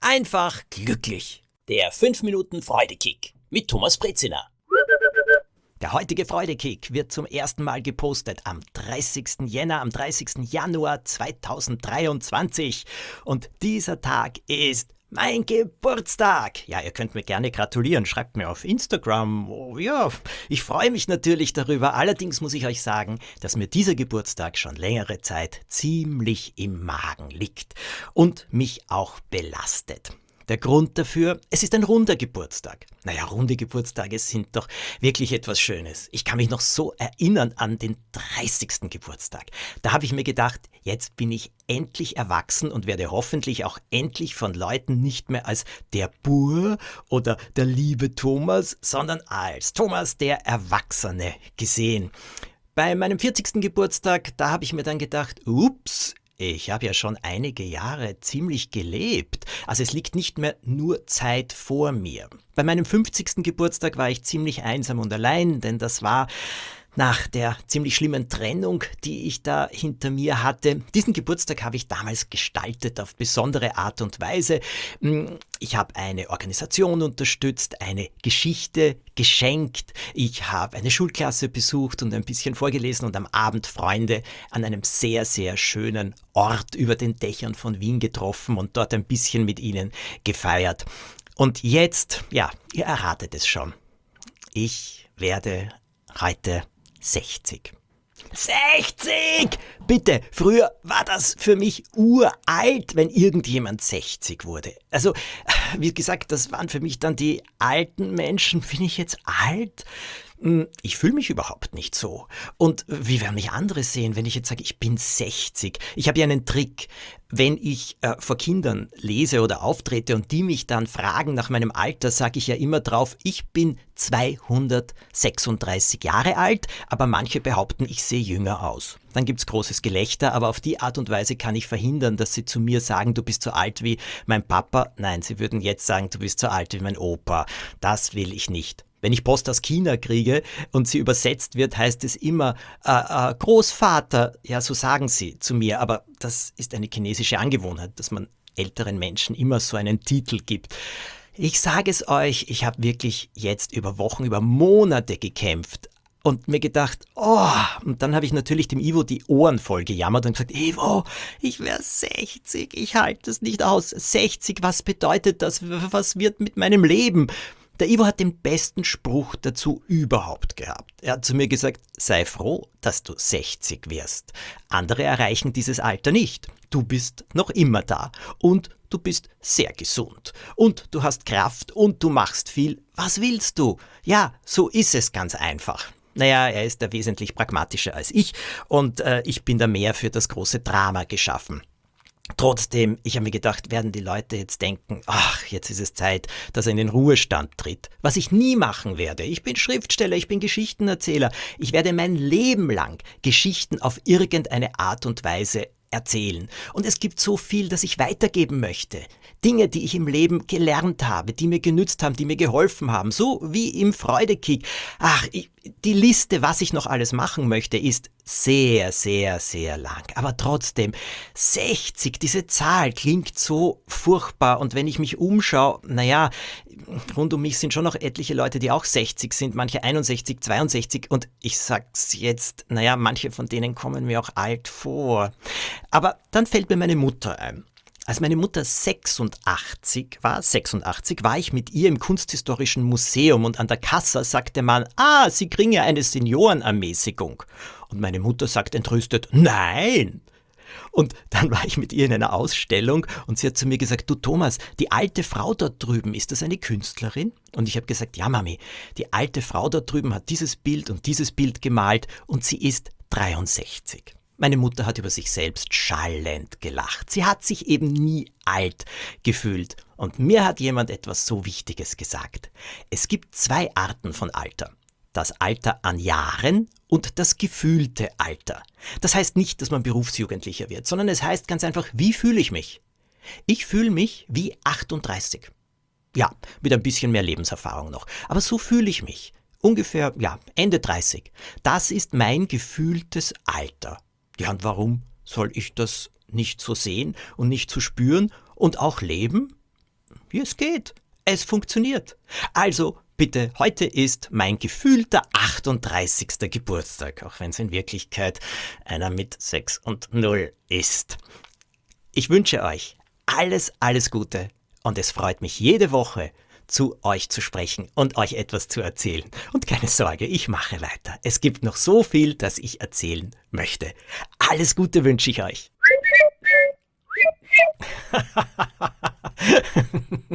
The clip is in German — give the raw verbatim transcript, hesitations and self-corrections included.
einfach glücklich. Der fünf Minuten Freudekick mit Thomas Brezina. Der heutige Freudekick wird zum ersten Mal gepostet am dreißigsten Jänner, am dreißigsten Januar zweitausenddreiundzwanzig. Und dieser Tag ist mein Geburtstag. Ja, ihr könnt mir gerne gratulieren. Schreibt mir auf Instagram. Oh, ja, ich freue mich natürlich darüber. Allerdings muss ich euch sagen, dass mir dieser Geburtstag schon längere Zeit ziemlich im Magen liegt und mich auch belastet. Der Grund dafür, es ist ein runder Geburtstag. Naja, runde Geburtstage sind doch wirklich etwas Schönes. Ich kann mich noch so erinnern an den dreißigsten Geburtstag. Da habe ich mir gedacht, jetzt bin ich endlich erwachsen und werde hoffentlich auch endlich von Leuten nicht mehr als der Bur oder der liebe Thomas, sondern als Thomas der Erwachsene gesehen. Bei meinem vierzigsten Geburtstag, da habe ich mir dann gedacht, ups, ich habe ja schon einige Jahre ziemlich gelebt. Also es liegt nicht mehr nur Zeit vor mir. Bei meinem fünfzigsten Geburtstag war ich ziemlich einsam und allein, denn das war nach der ziemlich schlimmen Trennung, die ich da hinter mir hatte. Diesen Geburtstag habe ich damals gestaltet auf besondere Art und Weise. Ich habe eine Organisation unterstützt, eine Geschichte geschenkt. Ich habe eine Schulklasse besucht und ein bisschen vorgelesen und am Abend Freunde an einem sehr, sehr schönen Ort über den Dächern von Wien getroffen und dort ein bisschen mit ihnen gefeiert. Und jetzt, ja, ihr erratet es schon. Ich werde heute sechzig. sechzig! Bitte, früher war das für mich uralt, wenn irgendjemand sechzig wurde. Also, wie gesagt, das waren für mich dann die alten Menschen. Bin ich jetzt alt? Ich fühle mich überhaupt nicht so. Und wie werden mich andere sehen, wenn ich jetzt sage, ich bin sechzig? Ich habe ja einen Trick. Wenn ich äh, vor Kindern lese oder auftrete und die mich dann fragen nach meinem Alter, sage ich ja immer drauf, ich bin zweihundertsechsunddreißig Jahre alt, aber manche behaupten, ich sehe jünger aus. Dann gibt's großes Gelächter, aber auf die Art und Weise kann ich verhindern, dass sie zu mir sagen, du bist so alt wie mein Papa. Nein, sie würden jetzt sagen, du bist so alt wie mein Opa. Das will ich nicht. Wenn ich Post aus China kriege und sie übersetzt wird, heißt es immer äh, äh, Großvater, ja, so sagen sie zu mir, aber das ist eine chinesische Angewohnheit, dass man älteren Menschen immer so einen Titel gibt. Ich sage es euch, ich habe wirklich jetzt über Wochen, über Monate gekämpft und mir gedacht, oh, und dann habe ich natürlich dem Ivo die Ohren voll gejammert und gesagt, Ivo, ich wäre sechzig, ich halte es nicht aus. sechzig, was bedeutet das? Was wird mit meinem Leben? Der Ivo hat den besten Spruch dazu überhaupt gehabt. Er hat zu mir gesagt, sei froh, dass du sechzig wirst. Andere erreichen dieses Alter nicht. Du bist noch immer da und du bist sehr gesund und du hast Kraft und du machst viel. Was willst du? Ja, so ist es ganz einfach. Naja, er ist da wesentlich pragmatischer als ich und äh, ich bin da mehr für das große Drama geschaffen. Trotzdem, ich habe mir gedacht, werden die Leute jetzt denken, ach, jetzt ist es Zeit, dass er in den Ruhestand tritt. Was ich nie machen werde. Ich bin Schriftsteller, ich bin Geschichtenerzähler. Ich werde mein Leben lang Geschichten auf irgendeine Art und Weise erzählen. Und es gibt so viel, das ich weitergeben möchte. Dinge, die ich im Leben gelernt habe, die mir genützt haben, die mir geholfen haben. So wie im Freudekick. Ach, ich, die Liste, was ich noch alles machen möchte, ist sehr, sehr, sehr lang. Aber trotzdem, sechzig, diese Zahl klingt so furchtbar. Und wenn ich mich umschaue, naja, rund um mich sind schon noch etliche Leute, die auch sechzig sind, manche einundsechzig, zweiundsechzig. Und ich sag's jetzt, naja, manche von denen kommen mir auch alt vor. Aber dann fällt mir meine Mutter ein. Als meine Mutter sechsundachtzig war, sechsundachtzig, war ich mit ihr im Kunsthistorischen Museum und an der Kasse sagte man, ah, Sie kriegen ja eine Seniorenermäßigung. Und meine Mutter sagt entrüstet, nein. Und dann war ich mit ihr in einer Ausstellung und sie hat zu mir gesagt, du Thomas, die alte Frau dort drüben, ist das eine Künstlerin? Und ich habe gesagt, ja Mami, die alte Frau dort drüben hat dieses Bild und dieses Bild gemalt und sie ist dreiundsechzig. Meine Mutter hat über sich selbst schallend gelacht. Sie hat sich eben nie alt gefühlt. Und mir hat jemand etwas so Wichtiges gesagt. Es gibt zwei Arten von Alter. Das Alter an Jahren und das gefühlte Alter. Das heißt nicht, dass man Berufsjugendlicher wird, sondern es heißt ganz einfach, wie fühle ich mich? Ich fühle mich wie achtunddreißig. Ja, mit ein bisschen mehr Lebenserfahrung noch. Aber so fühle ich mich. Ungefähr, ja, Ende dreißig. Das ist mein gefühltes Alter. Ja, und warum soll ich das nicht so sehen und nicht so spüren und auch leben? Wie es geht. Es funktioniert. Also bitte, heute ist mein gefühlter achtunddreißigster Geburtstag, auch wenn es in Wirklichkeit einer mit sechs und null ist. Ich wünsche euch alles, alles Gute und es freut mich jede Woche, zu euch zu sprechen und euch etwas zu erzählen. Und keine Sorge, ich mache weiter. Es gibt noch so viel, das ich erzählen möchte. Alles Gute wünsche ich euch.